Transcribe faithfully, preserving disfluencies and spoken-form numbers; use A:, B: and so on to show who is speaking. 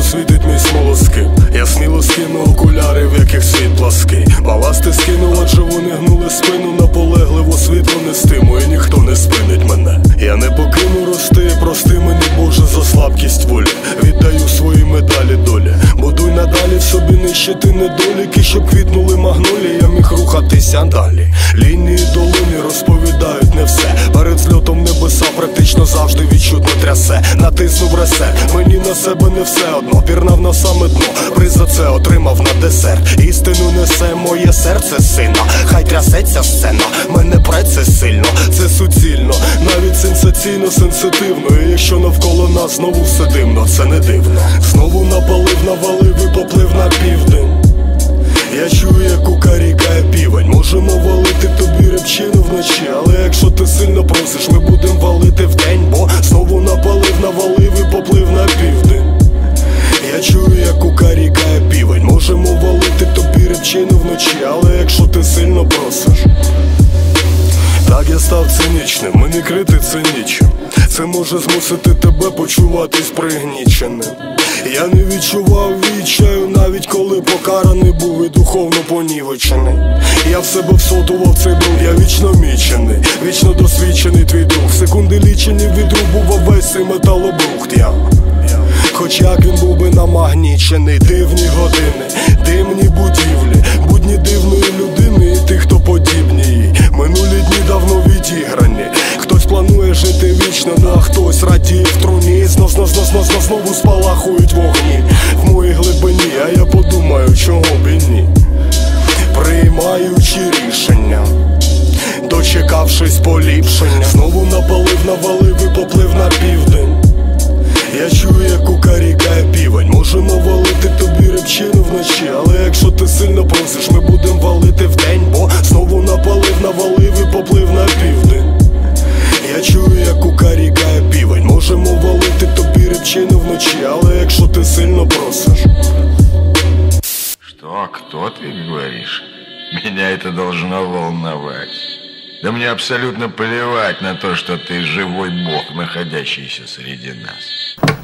A: світить мій смолоскип. Я сміло скину окуляри, в яких світ плаский. Баласти скинув, адже вони гнули спину. Наполегливо світло нестиму, і ніхто не спинить мене. Я не покину рости, прости мені, Боже, за слабкість волі. Віддаю свої медалі долі. Будуй надалі в собі нищити недоліки, щоб квітнули магнолії, я міг рухатися далі. Лінії долини розповідають не все. Перед зльотом небеса практично завжди відчутно трясе. Натиснув ресет, мені на себе не все одно. Пірнав на саме дно, приз за це отримав на десерт. Істину несе моє серце сина. Хай трясеться сцена, мене пре це сильно. Це суцільно, навіть сенсаційно сенситивно. І якщо навколо нас знову все дивно, це не дивно. Знову напалив, навалив і поплив на південь. Я чую, як кукарікає півень. Можемо валити тобі репчину вночі, але якщо ти сильно просиш, ми будем валити вдень. Бо знову напалив, навалив і поплив на південь. Я чую, як кукарікає півень. Можемо валити тобі репчину вночі, але якщо ти сильно просиш. Так я став цинічним, мені крити це нічим. Це може змусити тебе почуватись пригніченим. Я не відчував відчаю, навіть коли покараний був і духовно понівечений. Я в себе всотував цей бруд, я вічно мічений, вічно досвідчений твій друг. Секунди лічені відрубував весь цей металобрухт я. Хоч як він був би намагнічений. Дивні години, дивні будівлі, будні дивної людини і тих, хто подібні їй. Минулі дні давно відіграні. Хтось планує жити вічно, ну а хтось радіє в труні. Знов, знов, знов, знов, знов, знову спалахують вогні в моїй глибині, а я подумаю, чого б і ні. Приймаючи рішення, дочекавшись поліпшення, знову напалив, навалив і поплив на південь. Я чую, як кукарікає півень. Можемо валити тобі репчину вночі, але якщо ти сильно просиш, ми будем валити вдень. Бо знову напалив, навалив і поплив на південь. Я чую, як кукарікає півень. Можемо валити тобі репчину вночі, але якщо ти сильно просиш.
B: Что, кто ты говоришь? Меня это должно волновать. Да мне абсолютно плевать на то, что ты живой бог, находящийся среди нас.